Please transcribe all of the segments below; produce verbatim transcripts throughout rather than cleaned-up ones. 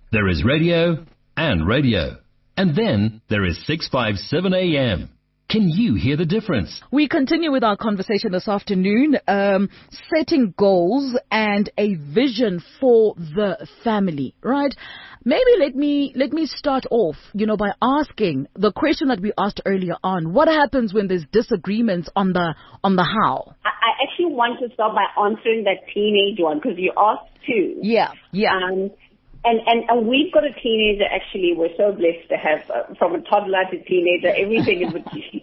There is radio and radio. And then there is six fifty-seven A M. Can you hear the difference? We continue with our conversation this afternoon, um, setting goals and a vision for the family, right? Maybe let me let me start off, you know, by asking the question that we asked earlier on. What happens when there's disagreements on the on the how? I, I actually want to start by answering that teenage one because you asked two. Yeah, yeah. Um, And, and, and we've got a teenager, actually, we're so blessed to have, uh, from a toddler to teenager, everything in between.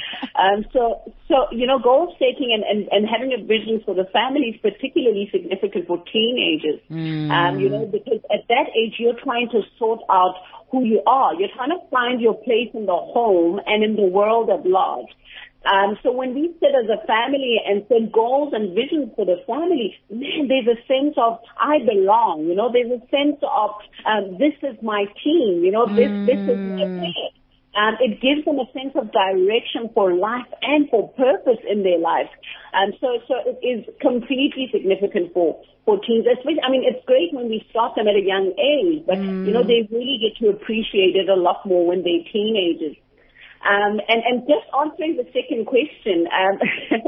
um, so, so, you know, goal setting and, and, and having a vision for the family is particularly significant for teenagers. Mm. Um, you know, because at that age, you're trying to sort out who you are. You're trying to find your place in the home and in the world at large. Um, so when we sit as a family and set goals and visions for the family, man, there's a sense of I belong. You know, there's a sense of um, this is my team. You know, this mm. this is my way. Um, it gives them a sense of direction for life and for purpose in their lives. Um, so so it is completely significant for for teens. Especially, I mean, it's great when we start them at a young age, but mm. you know, they really get to appreciate it a lot more when they're teenagers. Um, and, and just answering the second question, um,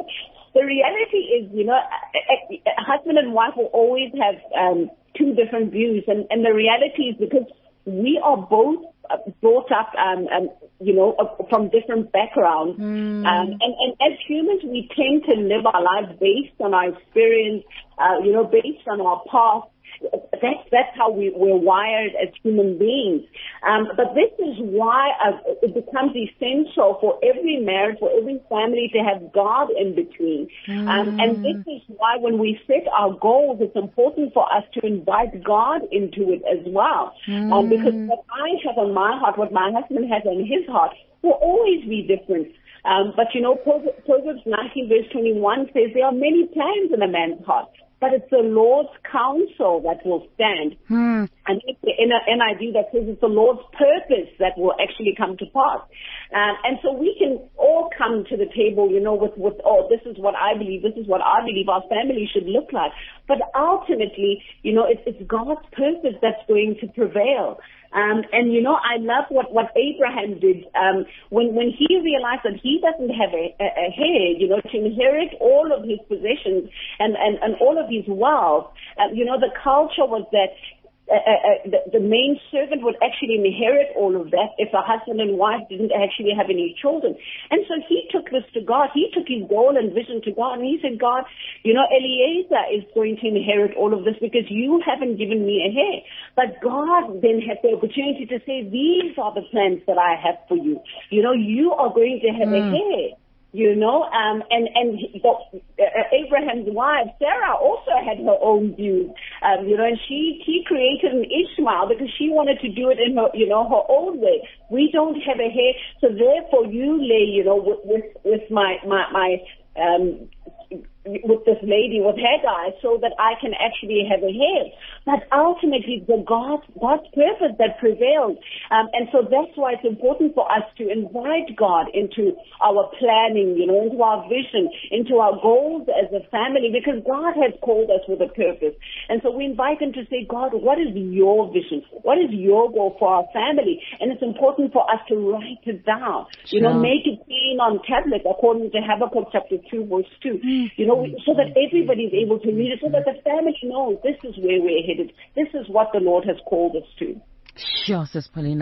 the reality is, you know, a, a husband and wife will always have um, two different views. And, and the reality is because we are both brought up, um, um, you know, from different backgrounds. Mm. Um, and, and as humans, we tend to live our lives based on our experience, uh, you know, based on our past. That's, that's how we, we're wired as human beings. Um, but this is why uh, it becomes essential for every marriage, for every family to have God in between. Mm. Um, and this is why when we set our goals, it's important for us to invite God into it as well. Mm. Um, because what I have on my heart, what my husband has on his heart, will always be different. Um, but, you know, Proverbs nineteen verse twenty-one says there are many plans in a man's heart, but it's the Lord's counsel that will stand. Hmm. And it's the N I V that says it's the Lord's purpose that will actually come to pass. Um, and so we can all come to the table, you know, with, with, oh, this is what I believe, this is what I believe our family should look like. But ultimately, you know, it's, it's God's purpose that's going to prevail. Um, and, you know, I love what, what Abraham did um, when, when he realized that he doesn't have a, a, a heir, you know, to inherit all of his possessions and, and, and all of his wealth. Uh, you know, the culture was that Uh, uh, the, the main servant would actually inherit all of that if a husband and wife didn't actually have any children. And so he took this to God. He took his goal and vision to God, and he said, God, you know, Eliezer is going to inherit all of this because you haven't given me a heir. But God then had the opportunity to say, these are the plans that I have for you. You know, you are going to have mm. a heir. You know, um, and, and the, uh, Abraham's wife, Sarah, also had her own views, um, you know, and she, she created an Ishmael because she wanted to do it in her, you know, her own way. We don't have a heir, so therefore you lay, you know, with, with, with my, my, my, um, with this lady, with Hagar, so that I can actually have a heir. But ultimately, the God, God's purpose that prevailed. Um, and so that's why it's important for us to invite God into our planning, you know, into our vision, into our goals as a family, because God has called us with a purpose. And so we invite him to say, God, what is your vision? What is your goal for our family? And it's important for us to write it down, you know, make it plain on tablet, according to Habakkuk chapter two, verse two. You know, so that everybody is able to read it, so that the family knows this is where we're headed. This is what the Lord has called us to. Sure, Sis Paulina.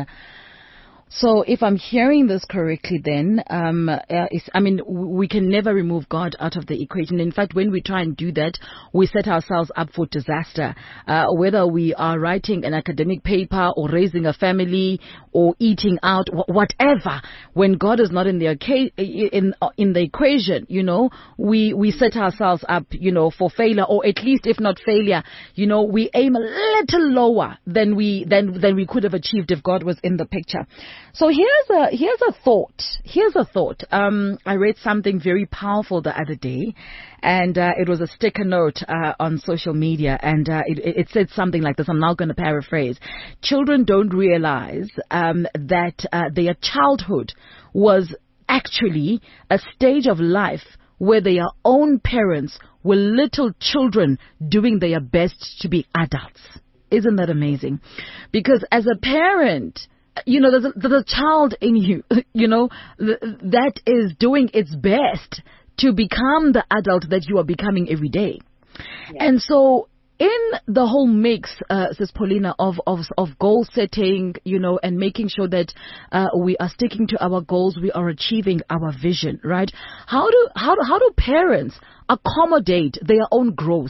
So if I'm hearing this correctly, then, um, uh, I mean, we can never remove God out of the equation. In fact, when we try and do that, we set ourselves up for disaster. Uh, whether we are writing an academic paper or raising a family or eating out, whatever, when God is not in the in in the equation, you know, we we set ourselves up, you know, for failure, or at least, if not failure, you know, we aim a little lower than we than than we could have achieved if God was in the picture. So here's a here's a thought. Here's a thought. Um, I read something very powerful the other day, and uh, it was a sticker note uh, on social media, and uh, it, it said something like this. I'm now going to paraphrase. Children don't realize um, that uh, their childhood was actually a stage of life where their own parents were little children doing their best to be adults. Isn't that amazing? Because as a parent, you know, there's a, there's a child in you, you know, th- that is doing its best to become the adult that you are becoming every day. Yeah. And so in the whole mix, uh, Sis Paulina, of, of, of goal setting, you know, and making sure that uh, we are sticking to our goals, we are achieving our vision, right? How do, how do, how do parents accommodate their own growth?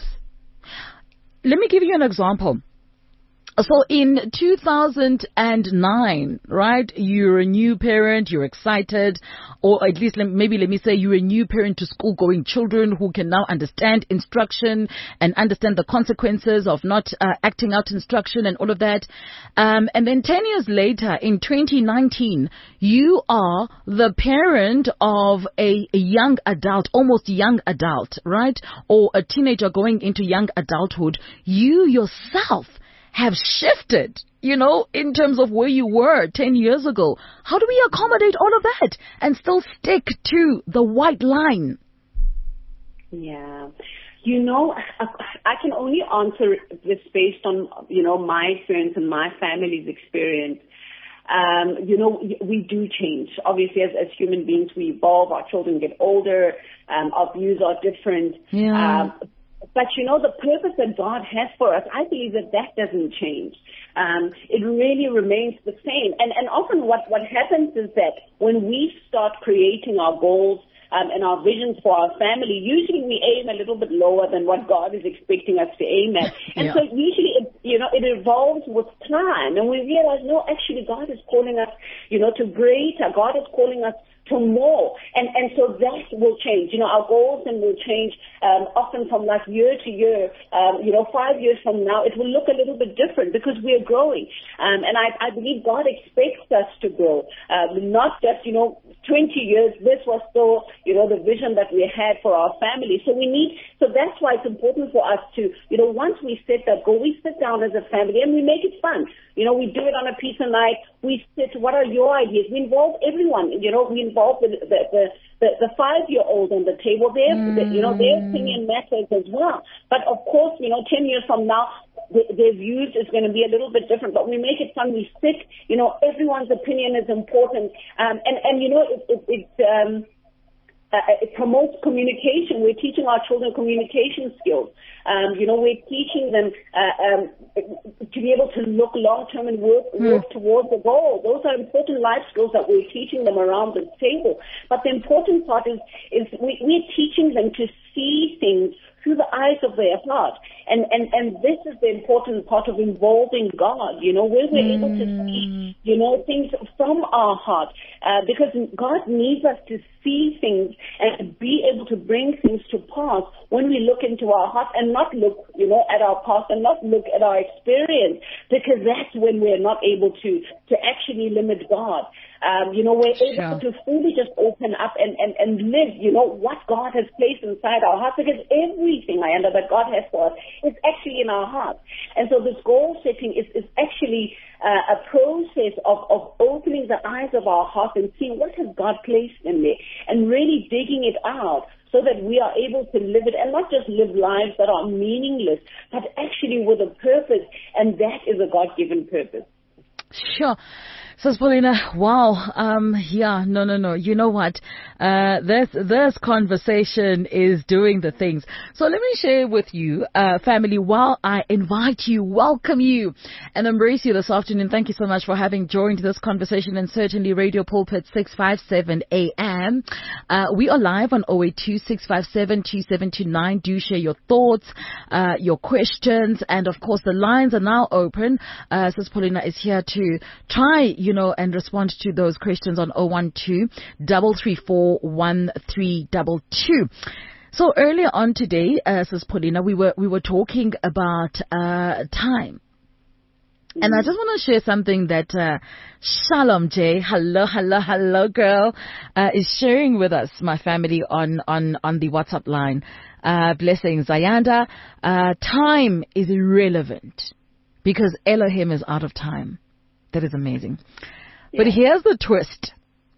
Let me give you an example. So in two thousand nine, right, you're a new parent, you're excited, or at least let, maybe let me say you're a new parent to school-going children who can now understand instruction and understand the consequences of not uh, acting out instruction and all of that. Um, and then ten years later, in twenty nineteen, you are the parent of a, a young adult, almost young adult, right, or a teenager going into young adulthood. You yourself have shifted, you know, in terms of where you were ten years ago. How do we accommodate all of that and still stick to the white line? Yeah. You know, I can only answer this based on, you know, my experience and my family's experience. Um, you know, we do change. Obviously, as, as human beings, we evolve. Our children get older. Um, our views are different. Yeah. Um, But, you know, the purpose that God has for us, I believe that that doesn't change. Um, it really remains the same. And, and often what, what happens is that when we start creating our goals um, and our visions for our family, usually we aim a little bit lower than what God is expecting us to aim at. And yeah. so usually, it, you know, it evolves with time. And we realize, no, actually God is calling us, you know, to greater. God is calling us to more. And, and so that will change. You know, our goals then will change um, often from like year to year. Um, you know, five years from now, it will look a little bit different because we're growing. Um, and I, I believe God expects us to grow. Um, not just, you know, twenty years, this was still, you know, the vision that we had for our family. So we need, so that's why it's important for us to, you know, once we set that goal, we sit down as a family and we make it fun. You know, we do it on a pizza night. We sit, what are your ideas? We involve everyone. You know, we involve the, the, the, the, the five-year-old on the table. Their, mm. the, you know, their opinion matters as well. But of course, you know, ten years from now, the, their views is going to be a little bit different. But we make it fun. We sit, you know, everyone's opinion is important. Um, and, and, you know, it, it, it um, Uh, it promotes communication. We're teaching our children communication skills. Um, you know, we're teaching them uh, um, to be able to look long-term and work, mm. work towards a goal. Those are important life skills that we're teaching them around the table. But the important part is, is we, we're teaching them to see things through the eyes of their heart. And, and, and this is the important part of involving God, you know, where we're mm. able to see, you know, things from our heart. Uh, because God needs us to see things and be able to bring things to pass when we look into our heart and not look, you know, at our past and not look at our experience, because that's when we're not able to, to actually limit God. Um, you know, we're able sure. to fully just open up and, and, and live, you know, what God has placed inside our heart, because everything I know that God has for us is actually in our heart. And so this goal setting is, is actually uh, a process of, of opening the eyes of our heart and seeing what has God placed in there and really digging it out so that we are able to live it and not just live lives that are meaningless, but actually with a purpose, and that is a God-given purpose. Sure. Sis Paulina, wow, um, yeah, no, no, no, you know what, uh, this, this conversation is doing the things. So let me share with you, uh, family, while I invite you, welcome you, and embrace you this afternoon. Thank you so much for having joined this conversation, and certainly Radio Pulpit six fifty-seven A M. Uh, we are live on zero eight two, six five seven, two seven two nine. Do share your thoughts, uh, your questions, and of course the lines are now open. Uh, Sis Paulina is here to try, you know, and respond to those questions on zero one two, three three four, one three two two. So earlier on today, uh, Sis Paulina, we were we were talking about uh, time. Mm-hmm. And I just want to share something that uh, Shalom J, hello, hello, hello, girl, uh, is sharing with us, my family, on, on, on the WhatsApp line. Uh, blessings, Zayanda. Uh, time is irrelevant because Elohim is out of time. That is amazing. Yeah. But here's the twist.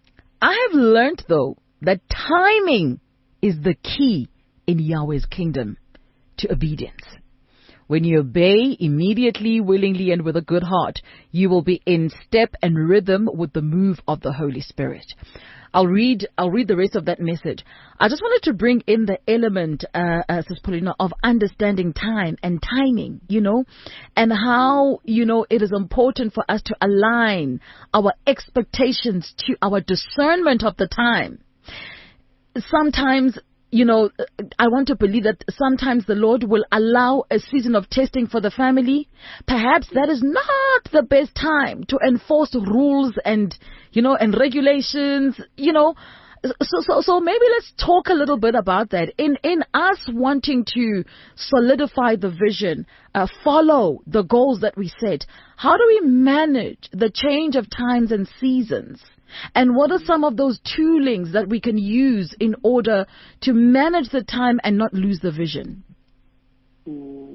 I have learned, though, that timing is the key in Yahweh's kingdom to obedience. When you obey immediately, willingly, and with a good heart, you will be in step and rhythm with the move of the Holy Spirit. I'll read I'll read the rest of that message. I just wanted to bring in the element, uh, uh, Sis Paulina, of understanding time and timing, you know, and how, you know, it is important for us to align our expectations to our discernment of the time. Sometimes, you know, I want to believe that sometimes the Lord will allow a season of testing for the family. Perhaps that is not the best time to enforce rules and, you know, and regulations, you know. So, so, so maybe let's talk a little bit about that. In, in us wanting to solidify the vision, uh, follow the goals that we set, how do we manage the change of times and seasons? And what are some of those toolings that we can use in order to manage the time and not lose the vision? Mm.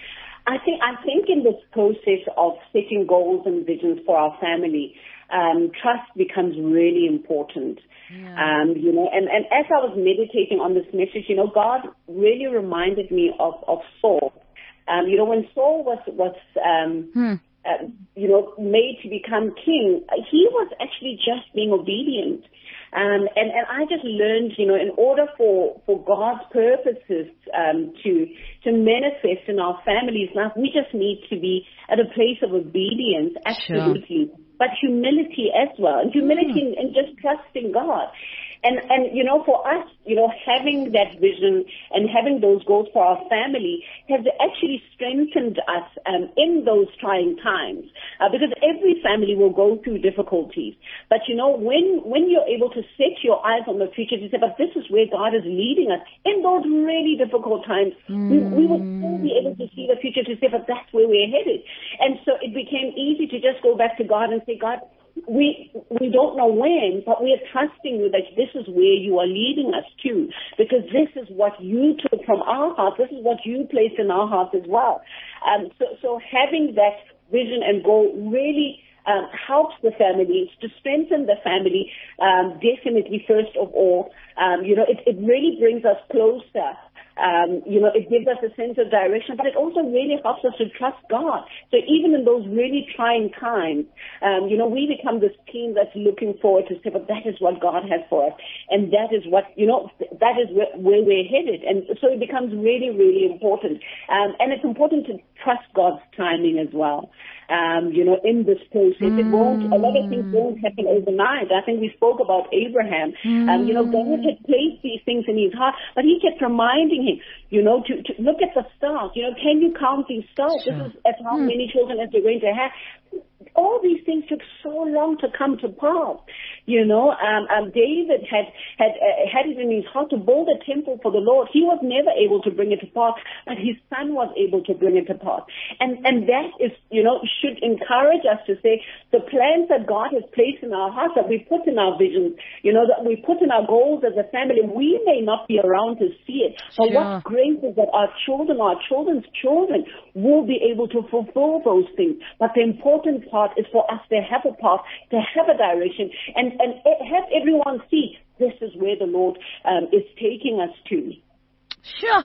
I think I think in this process of setting goals and visions for our family, um, trust becomes really important. Yeah. Um, you know, and, and as I was meditating on this message, you know, God really reminded me of, of Saul. Um, you know, when Saul was was um, hmm. Uh, you know, made to become king, he was actually just being obedient. Um, and, and I just learned, you know, in order for, for God's purposes um, to to manifest in our families' life, we just need to be at a place of obedience, absolutely, sure. but humility as well, and humility mm. and, and just trusting God. And, and, you know, for us, you know, having that vision and having those goals for our family has actually strengthened us um, in those trying times. Uh, because every family will go through difficulties. But, you know, when, when you're able to set your eyes on the future, to say, but this is where God is leading us, in those really difficult times, mm. we, we will still be able to see the future, to say, but that's where we're headed. And so it became easy to just go back to God and say, God, We we don't know when, but we are trusting you that this is where you are leading us to, because this is what you took from our hearts. This is what you placed in our hearts as well. Um, so, so having that vision and goal really um, helps the family, to strengthen the family, um, definitely first of all. Um, you know, it, it really brings us closer. Um, you know, it gives us a sense of direction, but it also really helps us to trust God. So even in those really trying times, um, you know, we become this team that's looking forward to say, but that is what God has for us. And that is what, you know, that is where, where we're headed. And so it becomes really, really important. Um, and it's important to trust God's timing as well. Um, you know, in this process, it won't, a lot of things won't happen overnight. I think we spoke about Abraham. Mm. Um, you know, God had placed these things in his heart, but he kept reminding him, you know, to, to look at the stars. You know, can you count these stars? Sure. This is as how mm. many children as you're going to have. All these things took so long to come to pass. You know, um, um, David had had uh, had it in his heart to build a temple for the Lord. He was never able to bring it to pass, but his son was able to bring it to pass. And and that is, you know, should encourage us to say the plans that God has placed in our hearts, that we put in our visions, you know, that we put in our goals as a family. We may not be around to see it, but sure. what's great is that our children, our children's children, will be able to fulfill those things. But the important part is for us to have a path, to have a direction, and, and have everyone see this is where the Lord um, is taking us to. Sure.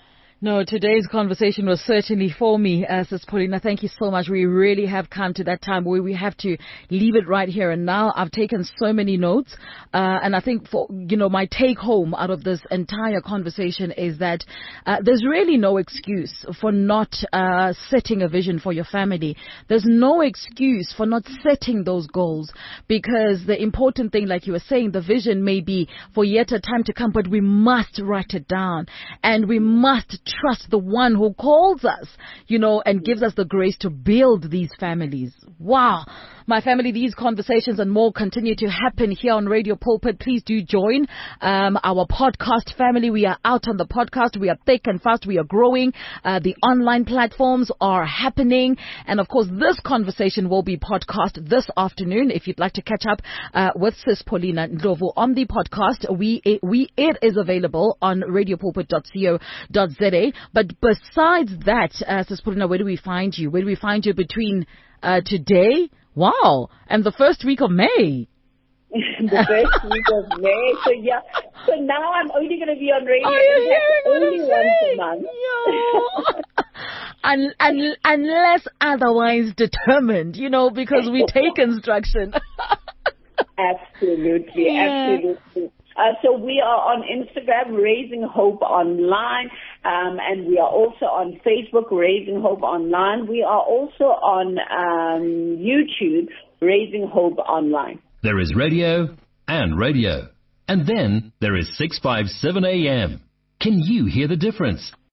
No, today's conversation was certainly for me, uh, Sis Paulina. Thank you so much. We really have come to that time where we have to leave it right here and now. I've taken so many notes, uh, and I think for, you know, my take home out of this entire conversation is that uh, there's really no excuse for not uh, setting a vision for your family. There's no excuse for not setting those goals, because the important thing, like you were saying, the vision may be for yet a time to come, but we must write it down, and we must trust the one who calls us, you know, and gives us the grace to build these families. Wow. My family, these conversations and more continue to happen here on Radio Pulpit. Please do join um, our podcast family. We are out on the podcast. We are thick and fast. We are growing. Uh, the online platforms are happening. And of course, this conversation will be podcast this afternoon. If you'd like to catch up uh, with Sis Paulina Ndlovu on the podcast, we it, we it is available on radio pulpit dot co dot za. But besides that, uh, Sis Paulina, where do we find you? Where do we find you between uh, today? Wow. And the first week of May. the first week of May. So yeah. So now I'm only going to be on radio. Are you hearing only what I'm once saying? a month. un, un, unless otherwise determined, you know, because we take instruction. Absolutely, yeah. absolutely. Uh, so we are on Instagram, Raising Hope Online, um, and we are also on Facebook, Raising Hope Online. We are also on um, YouTube, Raising Hope Online. There is radio and radio. And then there is six fifty-seven A M. Can you hear the difference?